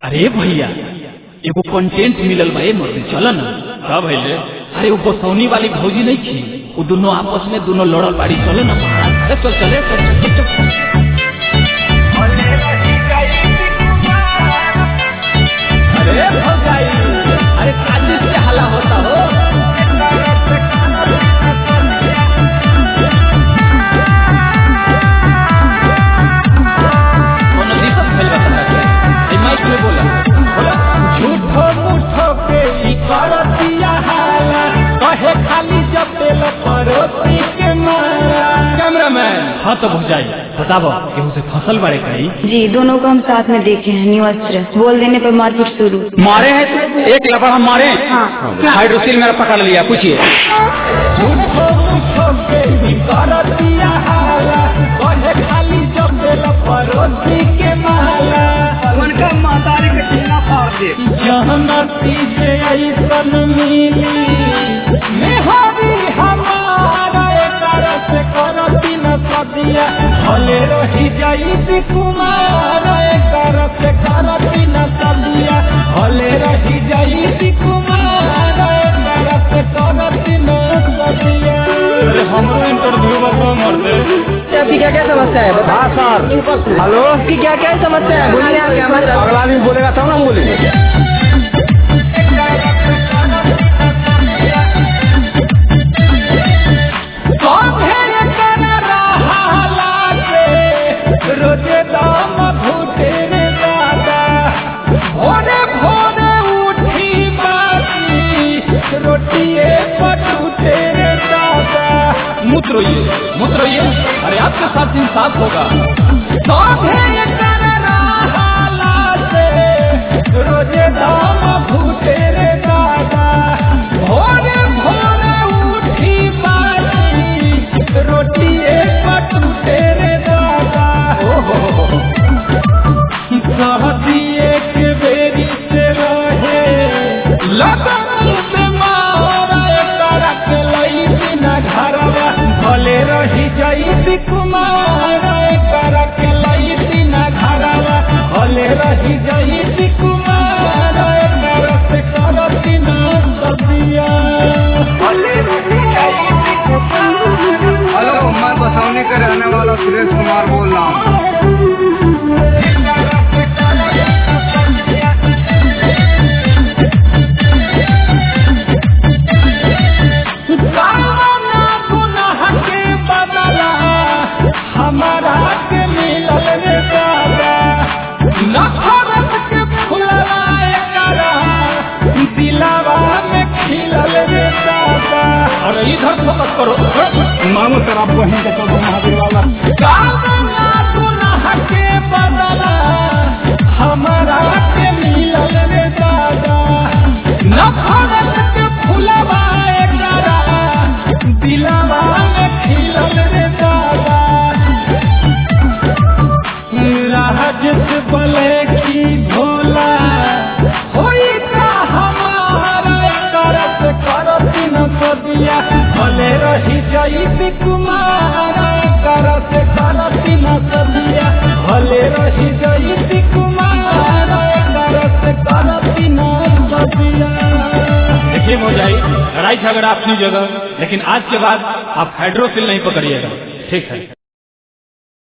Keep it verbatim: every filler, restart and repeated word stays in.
अरे भैया एगो कंटेंट मिलल बा, मर्दी चल न। का भइले? अरे वो गोसौनी वाली भौजी नहीं थी, वो दोनों आपस में दोनों लड़ल बाड़ी, चलो ना। अरे चल चले चल चल अरे भौजाई, अरे काजी से हल्ला होता हो। में बोला झूठो मूठो के करतिया हाला, कहे खाली जब तेल परोसी के मारा। कैमरामैन हाँ तो भौजाई बताओ केहू से फसल बारे कही? जी दोनों को हम साथ में देखे हैं। न्यू अस्त्र बोल देने पर मारपीट शुरू। मारे हैं तो एक लपड़ हम मारे। हाँ हाइड्रोसिल मेरा पकड़ लिया, पूछिए। झूठो मूठो के करतिया हाला, कहे खाली जब तेल परोसी के मारा। उनका मातारी के टीना फाड़ दे। जहनती से ऐसन मिली मेहरी हमारा, एकर से करती न सदिया भले रही जाई कुमार। एकर से करती न सदिया भले रही जाई कुमार। एकर से करती न सदिया। अरे हमरो इंटरव्यू बताओ मर्दे। आपकी क्या क्या समस्या है? हाँ सर। हेलो, आपकी क्या क्या समस्या है? बोलिए आप क्या मतलब? अगला आदमी बोलेगा तब ना बोलेंगे। रोजे दाम घूटे दादा, भोरे भोरे उठी बाती, रोटिए पटूटे दादा। मूत्र ये मूत्र ये अरे आपके साथ इंसाफ होगा। रोजे दाम घूटे रे दादा, भोरे भोरे उठी बाती, रोटिए पटूटे रे दादा। कहतिए के बेरी से रहे लगन से मारा, एकरा के लई न घरवा भले रही जाई कुमार। एकरा के लई न घरवा भले रही जाई कुमार। एकरा से करती न सदिया भले रही जाई कुमार। हेलो, मैं बसौनी के रहने वाला सुरेश कुमार बोल रहा हूँ। हमारा के मिलल रे दादा, नफरत के फुलवा एकरा दिलवा में खिलल रे दादा। अरे इधर फोकस करो, मांगो तेरा बहन के चलो महावीर वाला। कामना गुनाह के बदला हमारा के मिलल रे दादा, नफरत के फुलवा एकरा दिलवा में खिलल रे दादा। राजस बले की भोला होई का हमारा, करत करती न सदिया भले रही जाई कुमार। करत करती न सदिया भले रही जाई कुमार। करत करती न सदिया। देखिए भौजाई, लड़ाई झगड़ा अपनी जगह, लेकिन आज के बाद आप हाइड्रोसिल नहीं पकड़िएगा, ठीक है?